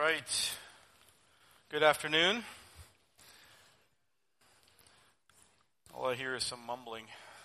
right. Good afternoon. All I hear is some mumbling.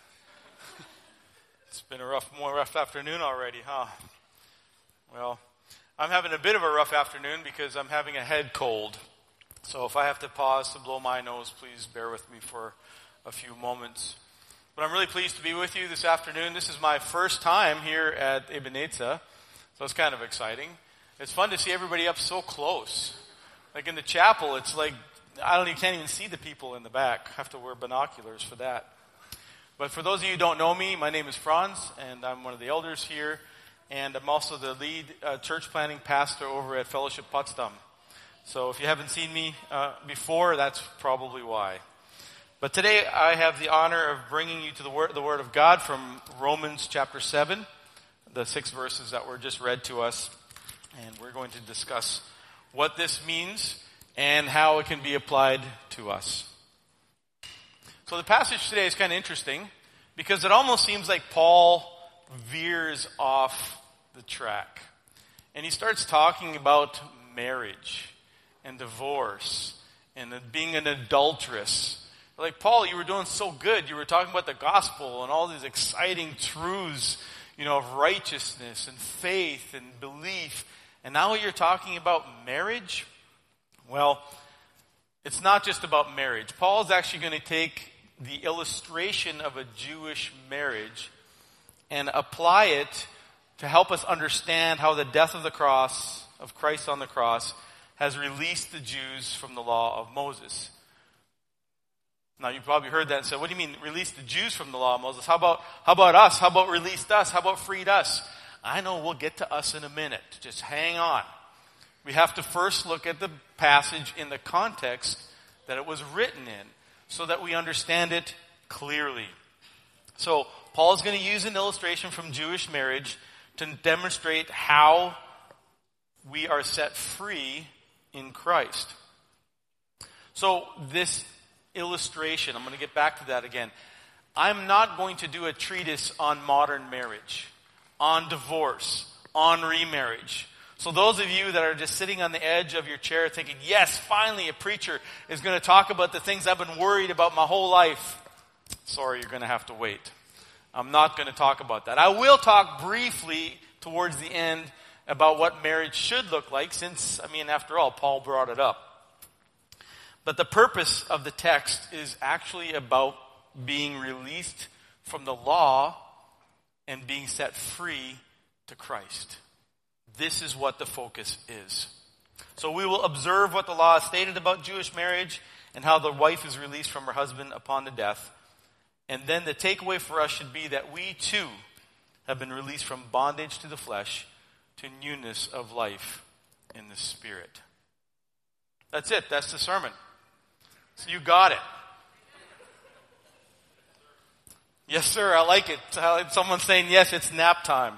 It's been a rough afternoon already, huh? Well, I'm having a bit of a rough afternoon because I'm having a head cold. So if I have to pause to blow my nose, please bear with me for a few moments. But I'm really pleased to be with you this afternoon. This is my first time here at Ebenezer, so it's kind of exciting. It's fun to see everybody up so close. Like in the chapel, it's like, you can't even see the people in the back. I have to wear binoculars for that. But for those of you who don't know me, my name is Franz, and I'm one of the elders here. And I'm also the lead church planting pastor over at Fellowship Potsdam. So if you haven't seen me before, that's probably why. But today I have the honor of bringing you to the Word of God from Romans chapter 7, the 6 verses that were just read to us. And we're going to discuss what this means and how it can be applied to us. So the passage today is kind of interesting because it almost seems like Paul veers off the track. And he starts talking about marriage and divorce and being an adulteress. Like, Paul, you were doing so good. You were talking about the gospel and all these exciting truths, of righteousness and faith and belief. And now you're talking about marriage? Well, it's not just about marriage. Paul's actually going to take the illustration of a Jewish marriage and apply it to help us understand how the death of the cross, of Christ on the cross, has released the Jews from the law of Moses. Now, you've probably heard that and said, what do you mean, released the Jews from the law of Moses? How about us? How about released us? How about freed us? I know we'll get to us in a minute. Just hang on. We have to first look at the passage in the context that it was written in so that we understand it clearly. So, Paul is going to use an illustration from Jewish marriage to demonstrate how we are set free in Christ. So, this illustration, I'm going to get back to that again. I'm not going to do a treatise on modern marriage, on divorce, on remarriage. So those of you that are just sitting on the edge of your chair thinking, yes, finally a preacher is going to talk about the things I've been worried about my whole life. Sorry, you're going to have to wait. I'm not going to talk about that. I will talk briefly towards the end about what marriage should look like since, after all, Paul brought it up. But the purpose of the text is actually about being released from the law and being set free to Christ. This is what the focus is. So we will observe what the law stated about Jewish marriage and how the wife is released from her husband upon the death. And then the takeaway for us should be that we too have been released from bondage to the flesh to newness of life in the Spirit. That's it. That's the sermon. So you got it. Yes, sir. I like it. Someone's saying, yes, it's nap time.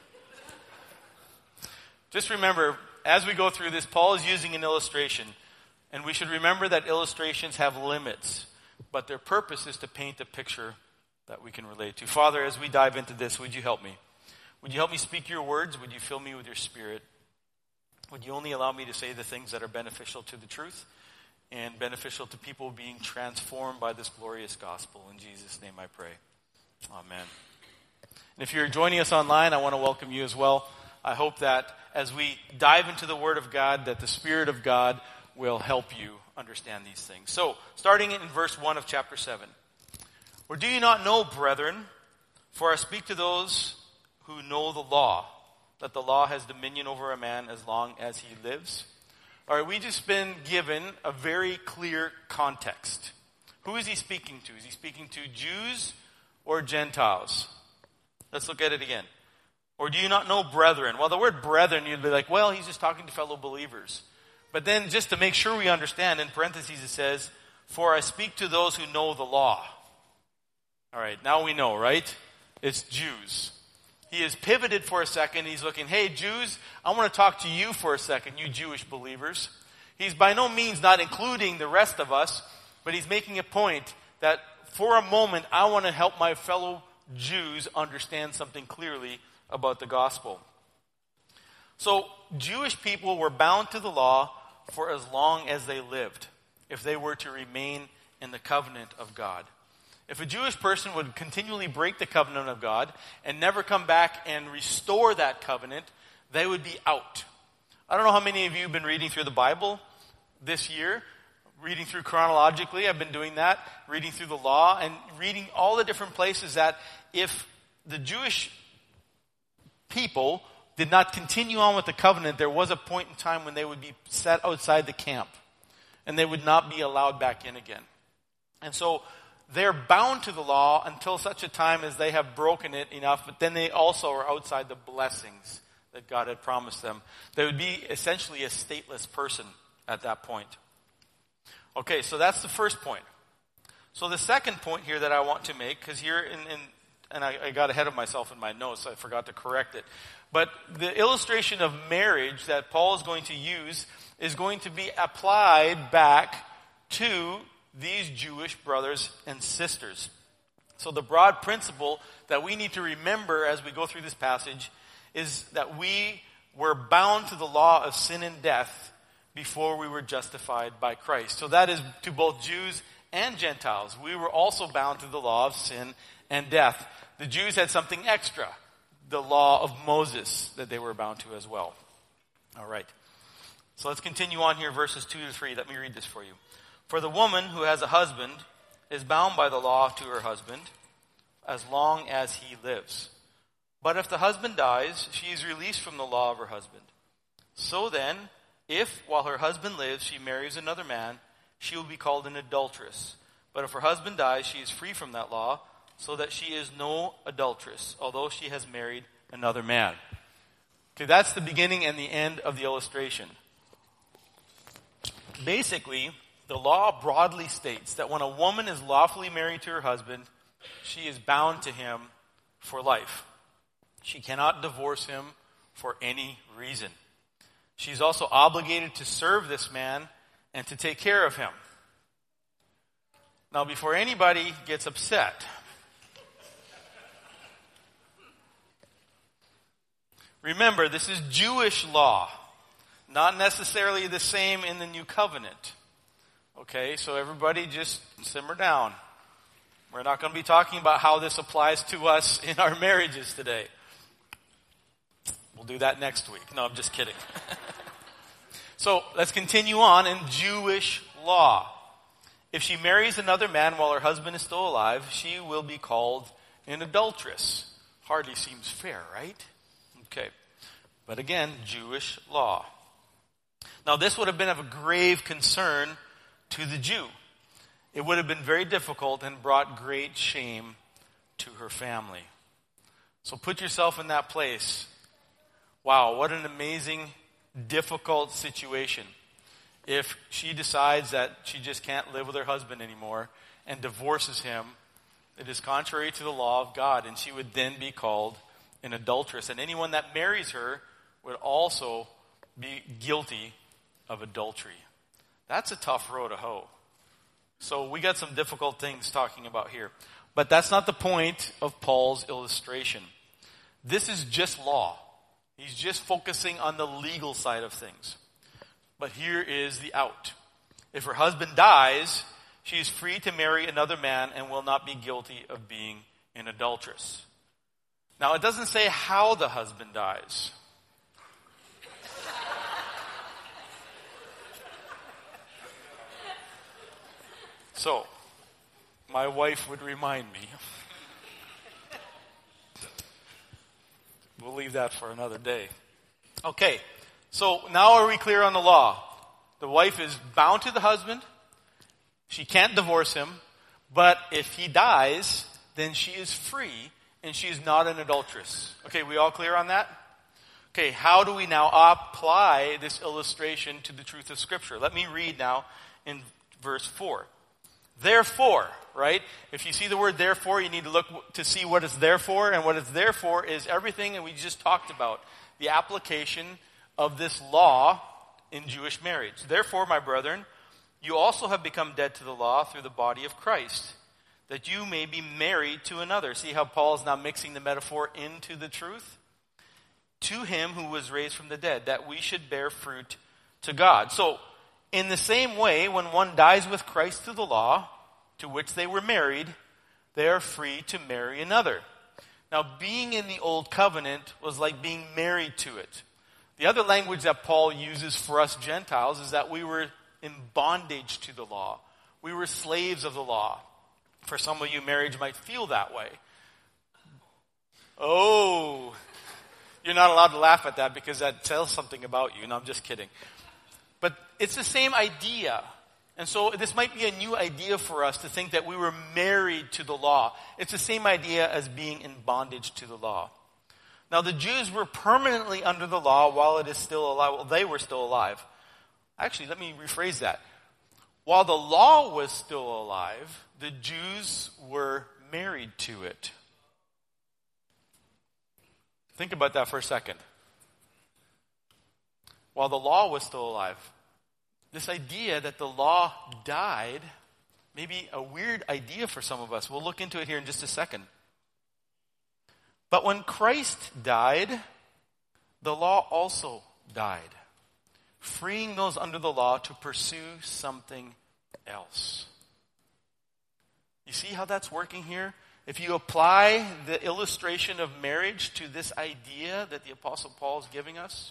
Just remember, as we go through this, Paul is using an illustration. And we should remember that illustrations have limits. But their purpose is to paint a picture that we can relate to. Father, as we dive into this, would you help me? Would you help me speak your words? Would you fill me with your Spirit? Would you only allow me to say the things that are beneficial to the truth and beneficial to people being transformed by this glorious gospel? In Jesus' name I pray. Amen. And if you're joining us online, I want to welcome you as well. I hope that as we dive into the Word of God, that the Spirit of God will help you understand these things. So, starting in verse 1 of chapter 7. Or do you not know, brethren, for I speak to those who know the law, that the law has dominion over a man as long as he lives? All right, we just been given a very clear context. Who is he speaking to? Is he speaking to Jews or Gentiles? Let's look at it again. Or do you not know brethren? Well, the word brethren, you'd be like, well, he's just talking to fellow believers. But then just to make sure we understand, in parentheses it says, for I speak to those who know the law. All right, now we know, right? It's Jews. He is pivoted for a second. He's looking, hey, Jews, I want to talk to you for a second, you Jewish believers. He's by no means not including the rest of us, but he's making a point that for a moment, I want to help my fellow Jews understand something clearly about the gospel. So Jewish people were bound to the law for as long as they lived, if they were to remain in the covenant of God. If a Jewish person would continually break the covenant of God and never come back and restore that covenant, they would be out. I don't know how many of you have been reading through the Bible this year, reading through chronologically. I've been doing that, reading through the law and reading all the different places that if the Jewish people did not continue on with the covenant, there was a point in time when they would be set outside the camp and they would not be allowed back in again. And so they're bound to the law until such a time as they have broken it enough, but then they also are outside the blessings that God had promised them. They would be essentially a stateless person at that point. Okay, so that's the first point. So the second point here that I want to make, because here and I got ahead of myself in my notes, so I forgot to correct it. But the illustration of marriage that Paul is going to use is going to be applied back to these Jewish brothers and sisters. So the broad principle that we need to remember as we go through this passage is that we were bound to the law of sin and death before we were justified by Christ. So that is to both Jews and Gentiles. We were also bound to the law of sin and death. The Jews had something extra, the law of Moses, that they were bound to as well. All right. So let's continue on here, verses 2 to 3. Let me read this for you. For the woman who has a husband is bound by the law to her husband as long as he lives. But if the husband dies, she is released from the law of her husband. So then, if while her husband lives she marries another man, she will be called an adulteress. But if her husband dies, she is free from that law, so that she is no adulteress, although she has married another man. Okay, that's the beginning and the end of the illustration. Basically, the law broadly states that when a woman is lawfully married to her husband, she is bound to him for life. She cannot divorce him for any reason. She's also obligated to serve this man and to take care of him. Now, before anybody gets upset, remember, this is Jewish law, not necessarily the same in the New Covenant. Okay, so everybody just simmer down. We're not going to be talking about how this applies to us in our marriages today. We'll do that next week. No, I'm just kidding. So let's continue on in Jewish law. If she marries another man while her husband is still alive, she will be called an adulteress. Hardly seems fair, right? Okay. But again, Jewish law. Now this would have been of a grave concern to the Jew. It would have been very difficult and brought great shame to her family. So put yourself in that place. Wow, what an amazing, difficult situation. If she decides that she just can't live with her husband anymore and divorces him, it is contrary to the law of God, and she would then be called an adulteress. And anyone that marries her would also be guilty of adultery. That's a tough row to hoe. So we got some difficult things talking about here. But that's not the point of Paul's illustration. This is just law. He's just focusing on the legal side of things. But here is the out. If her husband dies, she is free to marry another man and will not be guilty of being an adulteress. Now, it doesn't say how the husband dies. So, my wife would remind me. We'll leave that for another day. Okay, so now are we clear on the law? The wife is bound to the husband. She can't divorce him. But if he dies, then she is free and she is not an adulteress. Okay, we all clear on that? Okay, how do we now apply this illustration to the truth of Scripture? Let me read now in verse 4. Therefore, right? If you see the word therefore, you need to look to see what it's there for. And what it's there for is everything that we just talked about. The application of this law in Jewish marriage. Therefore, my brethren, you also have become dead to the law through the body of Christ, that you may be married to another. See how Paul is now mixing the metaphor into the truth? to him who was raised from the dead, that we should bear fruit to God. So, in the same way, when one dies with Christ to the law, to which they were married, they are free to marry another. Now, being in the old covenant was like being married to it. The other language that Paul uses for us Gentiles is that we were in bondage to the law. We were slaves of the law. For some of you, marriage might feel that way. Oh, you're not allowed to laugh at that because that tells something about you. No, I'm just kidding. But it's the same idea. And so this might be a new idea for us to think that we were married to the law. It's the same idea as being in bondage to the law. Now the Jews were permanently under the law while it is still alive. Well, they were still alive. Actually, let me rephrase that. While the law was still alive, the Jews were married to it. Think about that for a second. While the law was still alive, this idea that the law died may be a weird idea for some of us. We'll look into it here in just a second. But when Christ died, the law also died, freeing those under the law to pursue something else. You see how that's working here? If you apply the illustration of marriage to this idea that the Apostle Paul is giving us.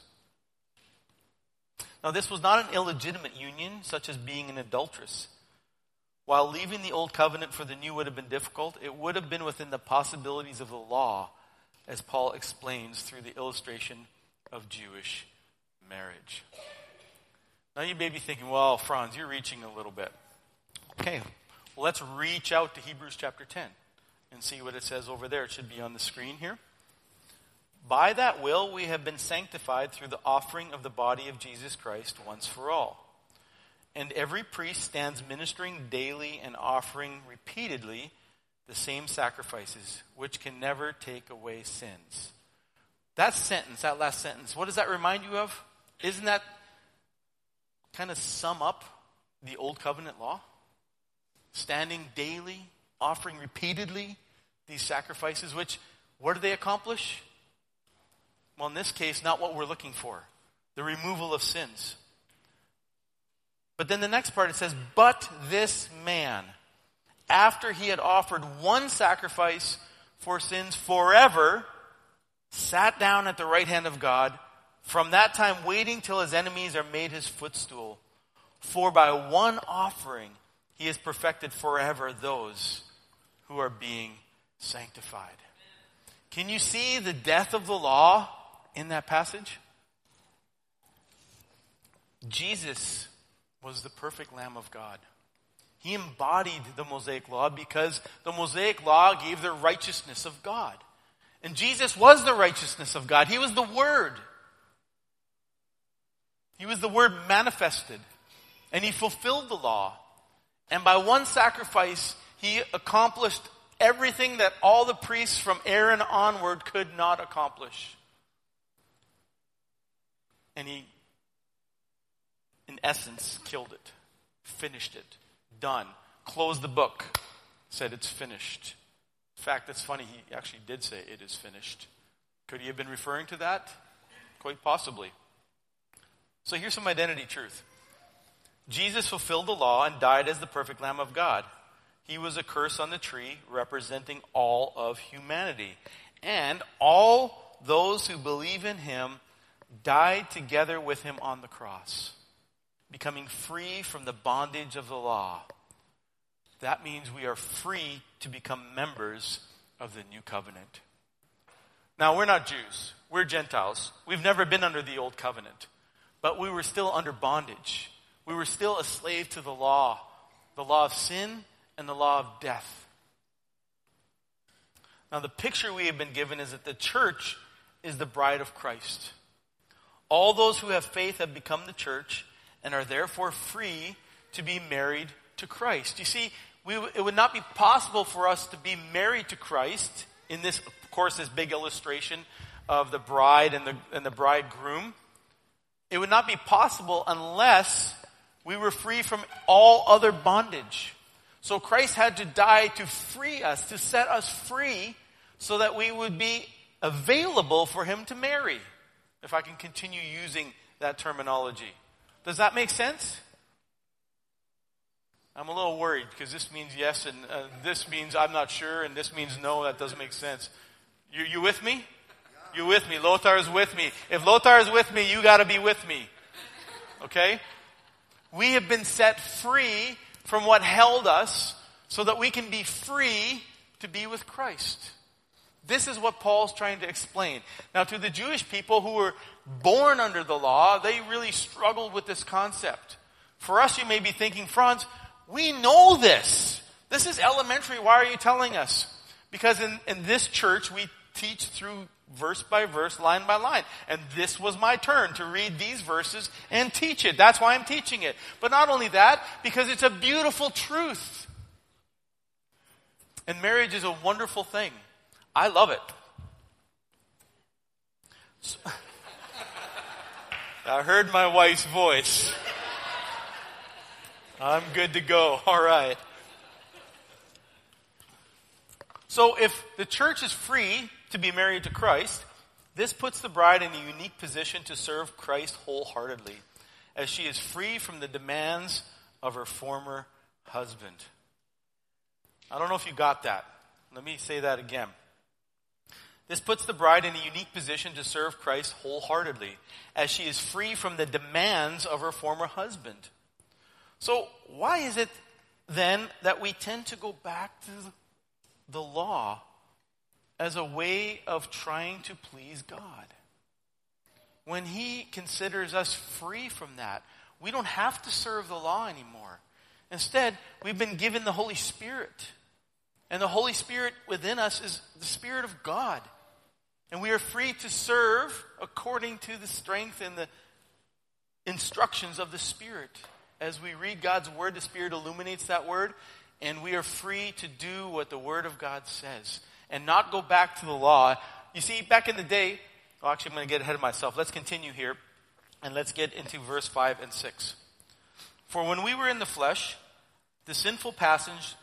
Now, this was not an illegitimate union, such as being an adulteress. While leaving the old covenant for the new would have been difficult, it would have been within the possibilities of the law, as Paul explains through the illustration of Jewish marriage. Now you may be thinking, well, Franz, you're reaching a little bit. Okay, well, let's reach out to Hebrews chapter 10 and see what it says over there. It should be on the screen here. By that will we have been sanctified through the offering of the body of Jesus Christ once for all. And every priest stands ministering daily and offering repeatedly the same sacrifices, which can never take away sins. That sentence, that last sentence, what does that remind you of? Isn't that kind of sum up the old covenant law? Standing daily, offering repeatedly these sacrifices, which, what do they accomplish? Well, in this case, not what we're looking for. The removal of sins. But then the next part it says, but this man, after he had offered one sacrifice for sins forever, sat down at the right hand of God, from that time waiting till his enemies are made his footstool. For by one offering he has perfected forever those who are being sanctified. Can you see the death of the law in that passage? Jesus was the perfect Lamb of God. He embodied the Mosaic law because the Mosaic law gave the righteousness of God. And Jesus was the righteousness of God. He was the Word. He was the Word manifested. And he fulfilled the law. And by one sacrifice, he accomplished everything that all the priests from Aaron onward could not accomplish. And he, in essence, killed it, finished it, done, closed the book, said it's finished. In fact, it's funny, he actually did say it is finished. Could he have been referring to that? Quite possibly. So here's some identity truth. Jesus fulfilled the law and died as the perfect Lamb of God. He was a curse on the tree representing all of humanity. And all those who believe in him died together with him on the cross, becoming free from the bondage of the law. That means we are free to become members of the new covenant. Now, we're not Jews. We're Gentiles. We've never been under the old covenant. But we were still under bondage. We were still a slave to the law of sin and the law of death. Now, the picture we have been given is that the church is the bride of Christ. All those who have faith have become the church and are therefore free to be married to Christ. You see, it would not be possible for us to be married to Christ in this, of course, this big illustration of the bride and the bridegroom. It would not be possible unless we were free from all other bondage. So Christ had to die to free us, to set us free, so that we would be available for him to marry. if I can continue using that terminology. Does that make sense? I'm a little worried because this means yes and this means I'm not sure and this means no. That doesn't make sense. You with me? You with me? Lothar is with me. If Lothar is with me, you got to be with me. Okay? We have been set free from what held us so that we can be free to be with Christ. This is what Paul's trying to explain. Now, to the Jewish people who were born under the law, they really struggled with this concept. For us, you may be thinking, Franz, we know this. This is elementary. Why are you telling us? Because in this church, we teach through verse by verse, line by line. And this was my turn to read these verses and teach it. That's why I'm teaching it. But not only that, because it's a beautiful truth. And marriage is a wonderful thing. I love it. So, I heard my wife's voice. I'm good to go. All right. So if the church is free to be married to Christ, this puts the bride in a unique position to serve Christ wholeheartedly, as she is free from the demands of her former husband. I don't know if you got that. Let me say that again. This puts the bride in a unique position to serve Christ wholeheartedly, as she is free from the demands of her former husband. So why is it then that we tend to go back to the law as a way of trying to please God? When He considers us free from that, we don't have to serve the law anymore. Instead, we've been given the Holy Spirit. And the Holy Spirit within us is the Spirit of God. And we are free to serve according to the strength and the instructions of the Spirit. As we read God's Word, the Spirit illuminates that Word, and we are free to do what the Word of God says and not go back to the law. You see, back in the day, actually I'm going to get ahead of myself. Let's continue here, and let's get into verse 5 and 6. For when we were in the flesh, the sinful passions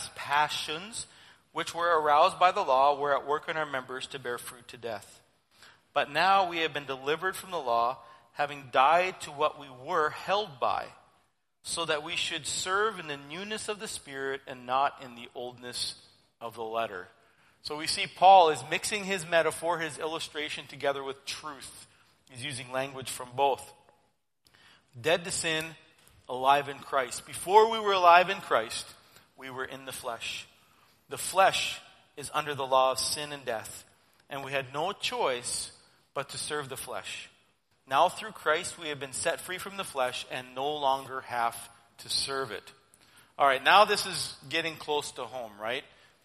which were aroused by the law were at work in our members to bear fruit to death. But now we have been delivered from the law, having died to what we were held by, so that we should serve in the newness of the Spirit and not in the oldness of the letter. So we see Paul is mixing his metaphor, his illustration, together with truth. He's using language from both. Dead to sin, alive in Christ. Before we were alive in Christ, we were in the flesh. The flesh is under the law of sin and death, and we had no choice but to serve the flesh. Now through Christ we have been set free from the flesh and no longer have to serve it. All right, now this is getting close to home, right?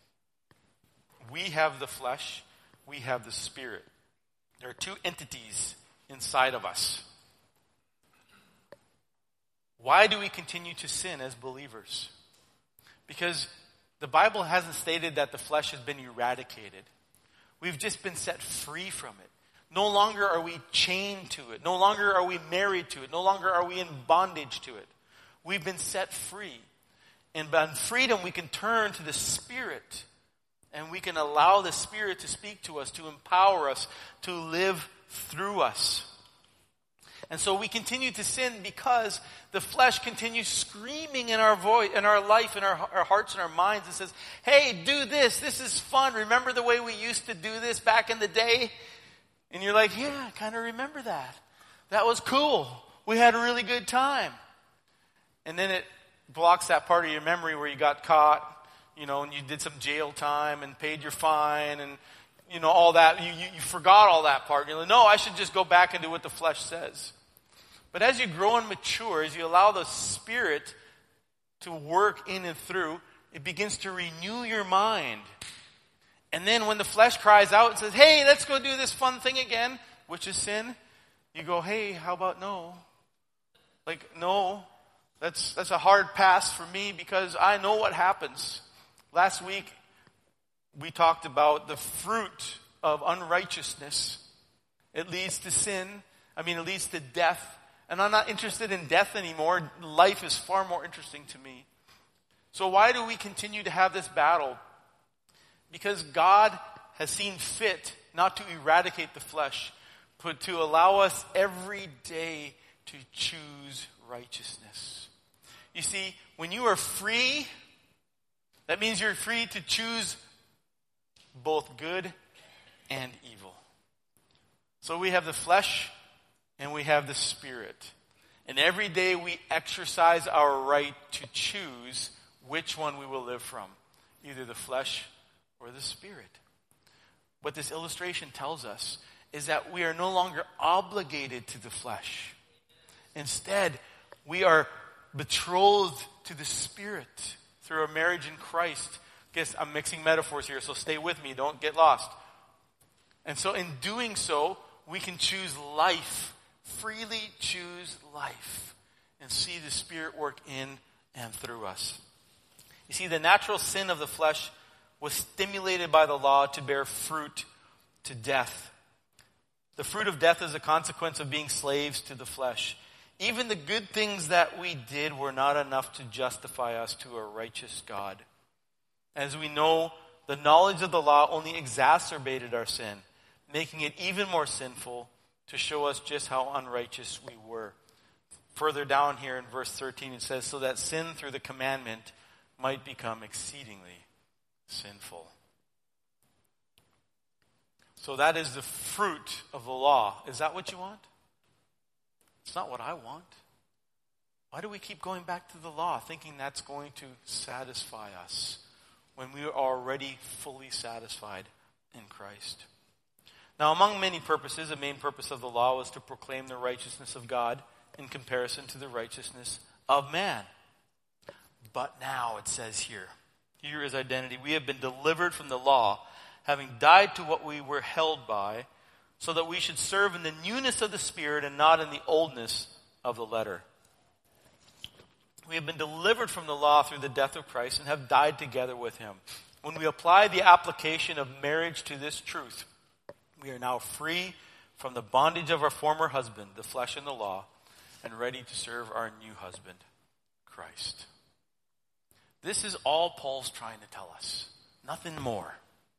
We have the flesh, we have the Spirit. There are two entities inside of us. Why do we continue to sin as believers? Because the Bible hasn't stated that the flesh has been eradicated. We've just been set free from it. No longer are we chained to it. No longer are we married to it. No longer are we in bondage to it. We've been set free. And by freedom, we can turn to the Spirit. And we can allow the Spirit to speak to us, to empower us, to live through us. And so we continue to sin because the flesh continues screaming in our voice, in our life, in our hearts and our minds. It says, hey, do this. This is fun. Remember the way we used to do this back in the day? And you're like, yeah, I kind of remember that. That was cool. We had a really good time. And then it blocks that part of your memory where you got caught, and you did some jail time and paid your fine and, all that. You forgot all that part. You're like, no, I should just go back and do what the flesh says. But as you grow and mature, as you allow the Spirit to work in and through, it begins to renew your mind. And then when the flesh cries out and says, hey, let's go do this fun thing again, which is sin, you go, hey, how about no? Like, no, that's a hard pass for me because I know what happens. Last week, we talked about the fruit of unrighteousness. It leads to sin. It leads to death. And I'm not interested in death anymore. Life is far more interesting to me. So why do we continue to have this battle? Because God has seen fit not to eradicate the flesh, but to allow us every day to choose righteousness. You see, when you are free, that means you're free to choose both good and evil. So we have the flesh and we have the spirit. And every day we exercise our right to choose which one we will live from, either the flesh or the spirit. What this illustration tells us is that we are no longer obligated to the flesh. Instead, we are betrothed to the Spirit through our marriage in Christ. Guess I'm mixing metaphors here, so stay with me. Don't get lost. And so in doing so, we can choose life, freely choose life, and see the Spirit work in and through us. You see, the natural sin of the flesh was stimulated by the law to bear fruit to death. The fruit of death is a consequence of being slaves to the flesh. Even the good things that we did were not enough to justify us to a righteous God. As we know, the knowledge of the law only exacerbated our sin, making it even more sinful to show us just how unrighteous we were. Further down here in verse 13 it says, so that sin through the commandment might become exceedingly sinful. So that is the fruit of the law. Is that what you want? It's not what I want. Why do we keep going back to the law, thinking that's going to satisfy us when we are already fully satisfied in Christ? Now, among many purposes, the main purpose of the law was to proclaim the righteousness of God in comparison to the righteousness of man. But now, it says here is identity. We have been delivered from the law, having died to what we were held by, so that we should serve in the newness of the Spirit and not in the oldness of the letter. We have been delivered from the law through the death of Christ and have died together with him. When we apply the application of marriage to this truth, we are now free from the bondage of our former husband, the flesh and the law, and ready to serve our new husband, Christ. This is all Paul's trying to tell us. Nothing more.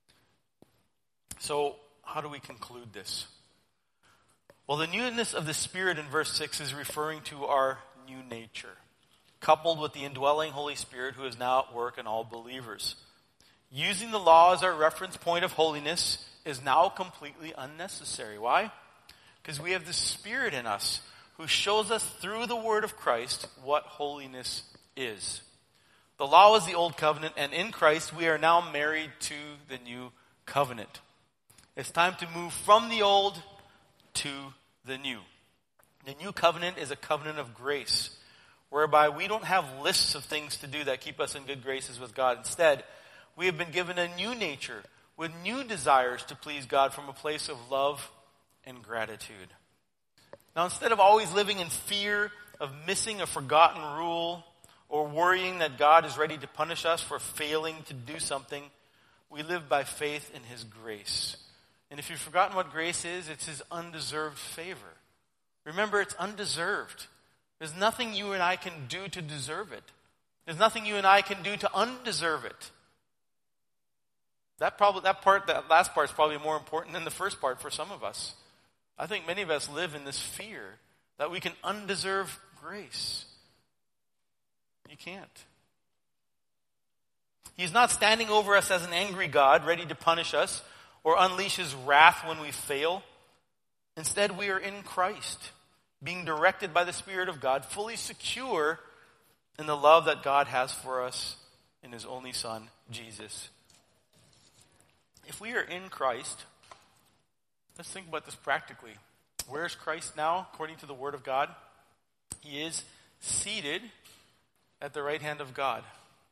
So, how do we conclude this? Well, the newness of the Spirit in verse 6 is referring to our new nature, coupled with the indwelling Holy Spirit who is now at work in all believers. Using the law as our reference point of holiness is now completely unnecessary. Why? Because we have the Spirit in us who shows us through the word of Christ what holiness is. The law was the old covenant, and in Christ we are now married to the new covenant. It's time to move from the old to the new. The new covenant is a covenant of grace, whereby we don't have lists of things to do that keep us in good graces with God. Instead, we have been given a new nature with new desires to please God from a place of love and gratitude. Now, instead of always living in fear of missing a forgotten rule or worrying that God is ready to punish us for failing to do something, we live by faith in his grace. And if you've forgotten what grace is, it's his undeserved favor. Remember, it's undeserved. There's nothing you and I can do to deserve it. There's nothing you and I can do to undeserve it. That last part is probably more important than the first part for some of us. I think many of us live in this fear that we can undeserve grace. You can't. He's not standing over us as an angry God, ready to punish us or unleash his wrath when we fail. Instead, we are in Christ, being directed by the Spirit of God, fully secure in the love that God has for us in his only Son, Jesus. If we are in Christ, let's think about this practically. Where is Christ now, according to the Word of God? He is seated at the right hand of God.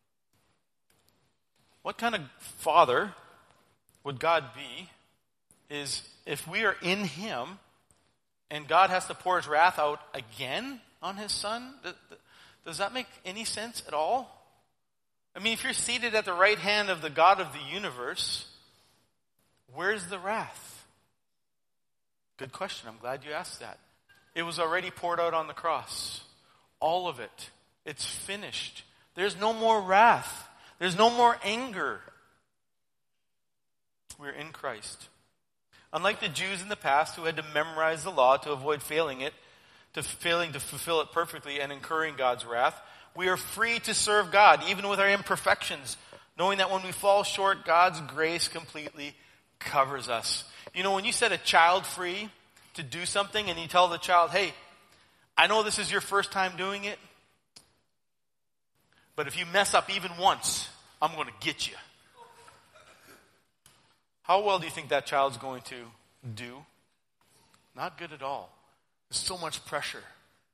What kind of father would God be is if we are in him and God has to pour his wrath out again on his Son? Does that make any sense at all? I mean, if you're seated at the right hand of the God of the universe, where's the wrath? Good question. I'm glad you asked that. It was already poured out on the cross. All of it. It's finished. There's no more wrath. There's no more anger. We're in Christ. Unlike the Jews in the past who had to memorize the law to avoid failing to fulfill it perfectly and incurring God's wrath, we are free to serve God, even with our imperfections, knowing that when we fall short, God's grace completely covers us. You know, when you set a child free to do something and you tell the child, hey, I know this is your first time doing it, but if you mess up even once, I'm going to get you. How well do you think that child's going to do? Not good at all. There's so much pressure.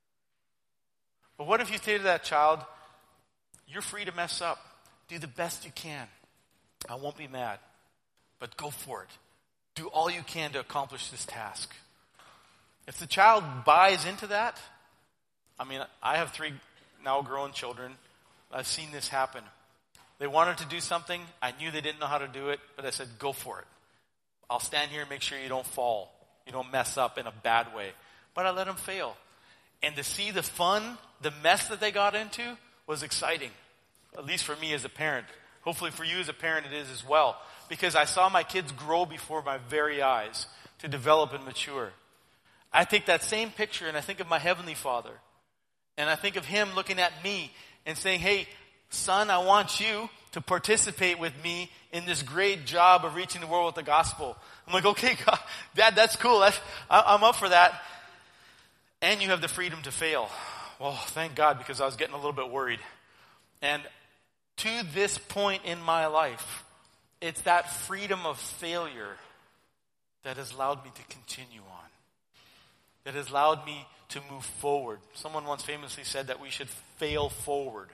But what if you say to that child, you're free to mess up. Do the best you can. I won't be mad. But go for it. Do all you can to accomplish this task. If the child buys into that, I mean, I have 3 now grown children. I've seen this happen. They wanted to do something. I knew they didn't know how to do it, but I said, go for it. I'll stand here and make sure you don't fall. You don't mess up in a bad way. But I let them fail. And to see the fun, the mess that they got into was exciting. At least for me as a parent. Hopefully for you as a parent it is as well. Because I saw my kids grow before my very eyes to develop and mature. I take that same picture and I think of my Heavenly Father. And I think of Him looking at me and saying, hey, son, I want you to participate with me in this great job of reaching the world with the gospel. I'm like, okay, God, Dad, that's cool. I'm up for that. And you have the freedom to fail. Well, thank God, because I was getting a little bit worried. And to this point in my life, it's that freedom of failure that has allowed me to continue on. That has allowed me to move forward. Someone once famously said that we should fail forward.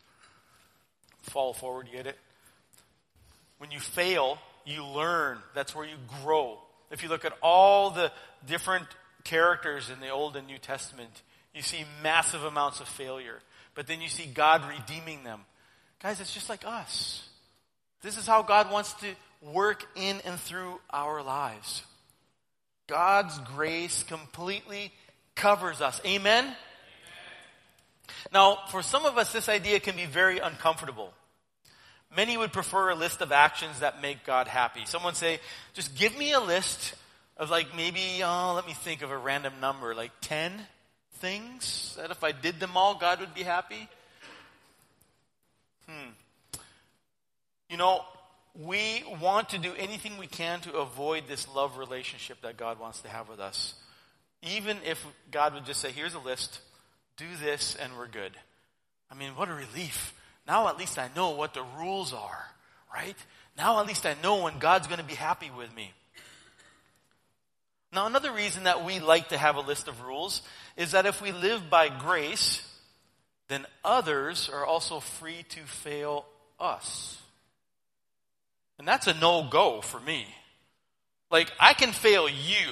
Fall forward, you get it? When you fail, you learn. That's where you grow. If you look at all the different characters in the Old and New Testament, you see massive amounts of failure. But then you see God redeeming them. Guys, it's just like us. This is how God wants to work in and through our lives. God's grace completely covers us. Amen? Amen? Now, for some of us, this idea can be very uncomfortable. Many would prefer a list of actions that make God happy. Someone say, just give me a list of like maybe, let me think of a random number, like 10 things that if I did them all, God would be happy. You know, we want to do anything we can to avoid this love relationship that God wants to have with us. Even if God would just say, here's a list, do this, and we're good. I mean, what a relief. Now at least I know what the rules are, right? Now at least I know when God's going to be happy with me. Now another reason that we like to have a list of rules is that if we live by grace, then others are also free to fail us. And that's a no-go for me. Like, I can fail you,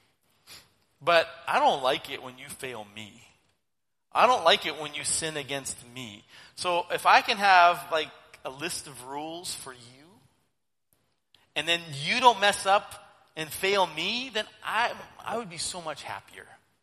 but I don't like it when you fail me. I don't like it when you sin against me. So if I can have like a list of rules for you, and then you don't mess up and fail me, then I would be so much happier.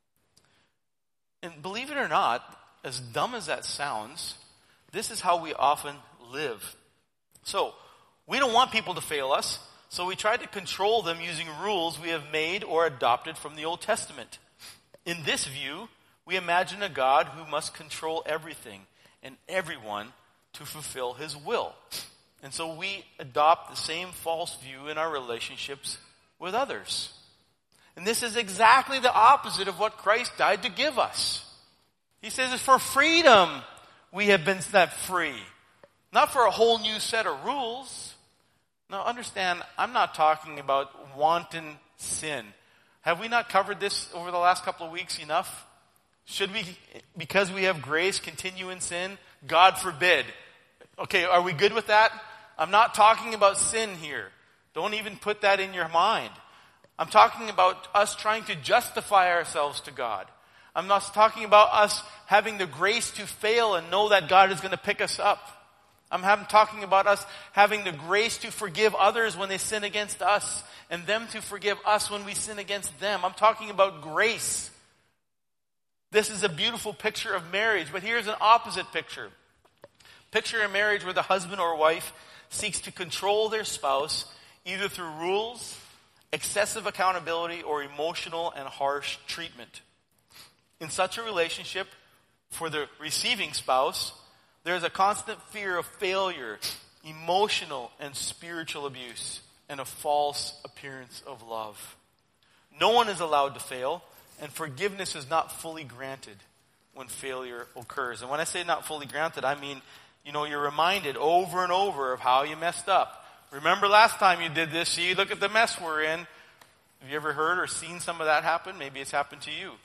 And believe it or not, as dumb as that sounds, this is how we often live. So, we don't want people to fail us, so we try to control them using rules we have made or adopted from the Old Testament. In this view, we imagine a God who must control everything and everyone to fulfill His will. And so we adopt the same false view in our relationships with others. And this is exactly the opposite of what Christ died to give us. He says it's for freedom we have been set free. Not for a whole new set of rules. Now understand, I'm not talking about wanton sin. Have we not covered this over the last couple of weeks enough? Should we, because we have grace, continue in sin? God forbid. Okay, are we good with that? I'm not talking about sin here. Don't even put that in your mind. I'm talking about us trying to justify ourselves to God. I'm not talking about us having the grace to fail and know that God is going to pick us up. I'm talking about us having the grace to forgive others when they sin against us and them to forgive us when we sin against them. I'm talking about grace. This is a beautiful picture of marriage, but here's an opposite picture. Picture a marriage where the husband or wife seeks to control their spouse either through rules, excessive accountability, or emotional and harsh treatment. In such a relationship, for the receiving spouse, there's a constant fear of failure, emotional and spiritual abuse, and a false appearance of love. No one is allowed to fail, and forgiveness is not fully granted when failure occurs. And when I say not fully granted, I mean, you're reminded over and over of how you messed up. Remember last time you did this, see, look at the mess we're in. Have you ever heard or seen some of that happen? Maybe it's happened to you.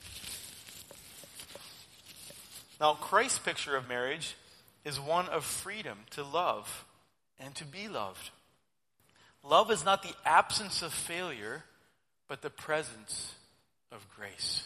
Now, Christ's picture of marriage is one of freedom to love and to be loved. Love is not the absence of failure, but the presence of grace.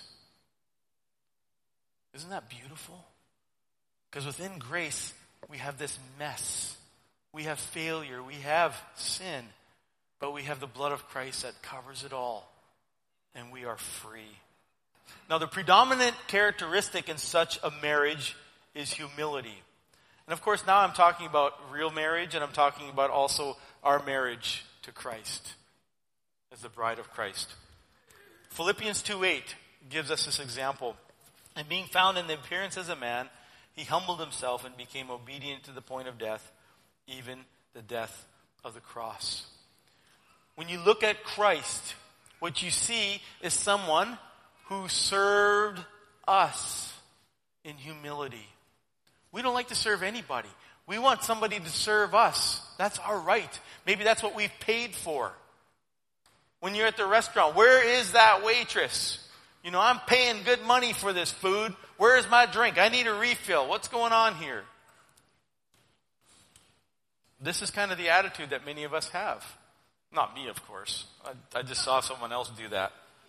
Isn't that beautiful? Because within grace, we have this mess. We have failure. We have sin. But we have the blood of Christ that covers it all. And we are free. Now, the predominant characteristic in such a marriage is humility. And of course, now I'm talking about real marriage, and I'm talking about also our marriage to Christ as the bride of Christ. Philippians 2:8 gives us this example. And being found in the appearance as a man, he humbled himself and became obedient to the point of death, even the death of the cross. When you look at Christ, what you see is someone who served us in humility. We don't like to serve anybody. We want somebody to serve us. That's our right. Maybe that's what we've paid for. When you're at the restaurant, where is that waitress? I'm paying good money for this food. Where is my drink? I need a refill. What's going on here? This is kind of the attitude that many of us have. Not me, of course. I just saw someone else do that.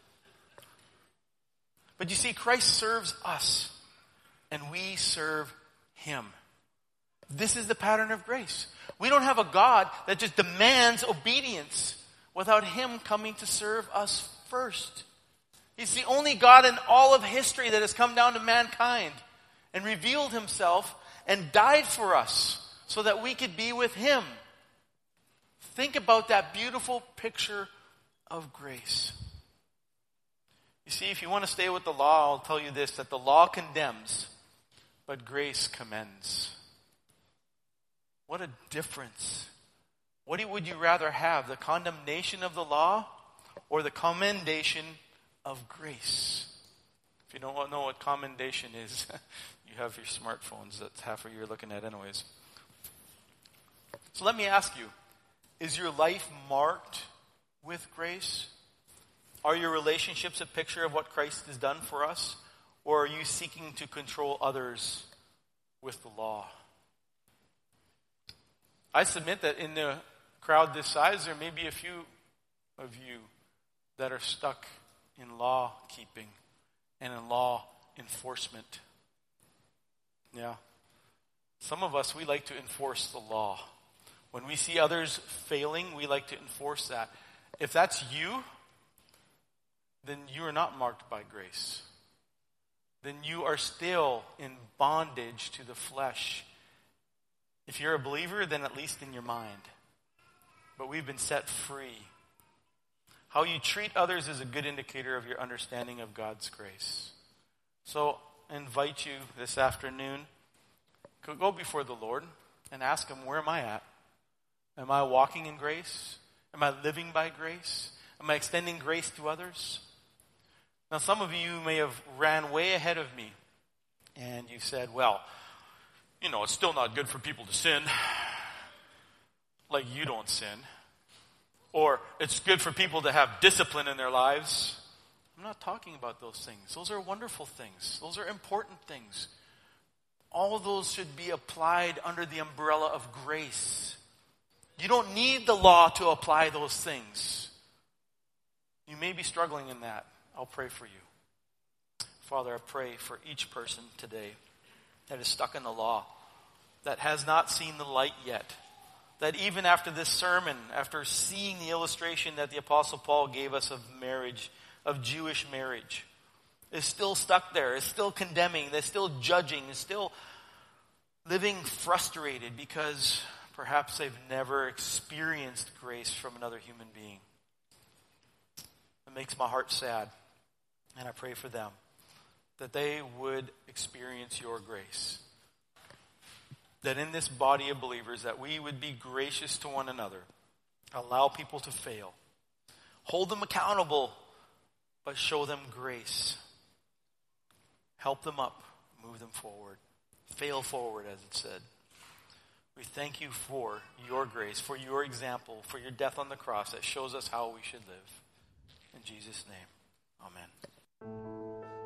But you see, Christ serves us, and we serve him. This is the pattern of grace. We don't have a God that just demands obedience without him coming to serve us first. He's the only God in all of history that has come down to mankind and revealed himself and died for us so that we could be with him. Think about that beautiful picture of grace. You see, if you want to stay with the law, I'll tell you this, that the law condemns, but grace commends. What a difference. What would you rather have, the condemnation of the law or the commendation of grace? If you don't know what commendation is, you have your smartphones. That's half what you're looking at anyways. So let me ask you, is your life marked with grace? Are your relationships a picture of what Christ has done for us? Or are you seeking to control others with the law? I submit that in the crowd this size, there may be a few of you that are stuck in law keeping and in law enforcement. Yeah. Some of us, we like to enforce the law. When we see others failing, we like to enforce that. If that's you, then you are not marked by grace. Then you are still in bondage to the flesh. If you're a believer, then at least in your mind. But we've been set free. How you treat others is a good indicator of your understanding of God's grace. So I invite you this afternoon, go before the Lord and ask him, where am I at? Am I walking in grace? Am I living by grace? Am I extending grace to others? Now, some of you may have ran way ahead of me, and you said, well, it's still not good for people to sin, like you don't sin. Or it's good for people to have discipline in their lives. I'm not talking about those things. Those are wonderful things. Those are important things. All of those should be applied under the umbrella of grace. You don't need the law to apply those things. You may be struggling in that. I'll pray for you. Father, I pray for each person today that is stuck in the law, that has not seen the light yet, that even after this sermon, after seeing the illustration that the Apostle Paul gave us of marriage, of Jewish marriage, is still stuck there, is still condemning, is still judging, is still living frustrated because perhaps they've never experienced grace from another human being. makes my heart sad. And I pray for them, that they would experience your grace. That in this body of believers, that we would be gracious to one another. Allow people to fail. Hold them accountable, but show them grace. Help them up, move them forward. Fail forward, as it said. We thank you for your grace, for your example, for your death on the cross that shows us how we should live. In Jesus' name, amen.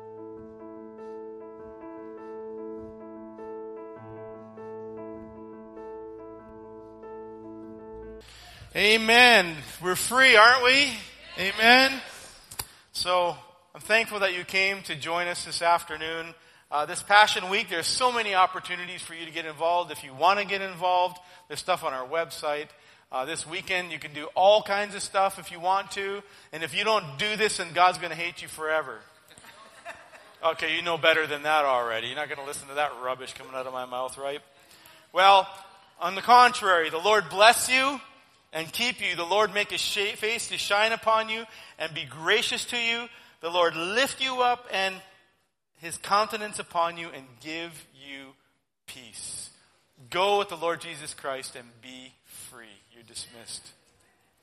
Amen. We're free, aren't we? Amen. So I'm thankful that you came to join us this afternoon. This Passion Week, there's so many opportunities for you to get involved. If you want to get involved, there's stuff on our website. This weekend, you can do all kinds of stuff if you want to. And if you don't do this, then God's going to hate you forever. Okay, you know better than that already. You're not going to listen to that rubbish coming out of my mouth, right? Well, on the contrary, the Lord bless you and keep you. The Lord make his face to shine upon you and be gracious to you. The Lord lift you up and his countenance upon you and give you peace. Go with the Lord Jesus Christ and be free. You're dismissed.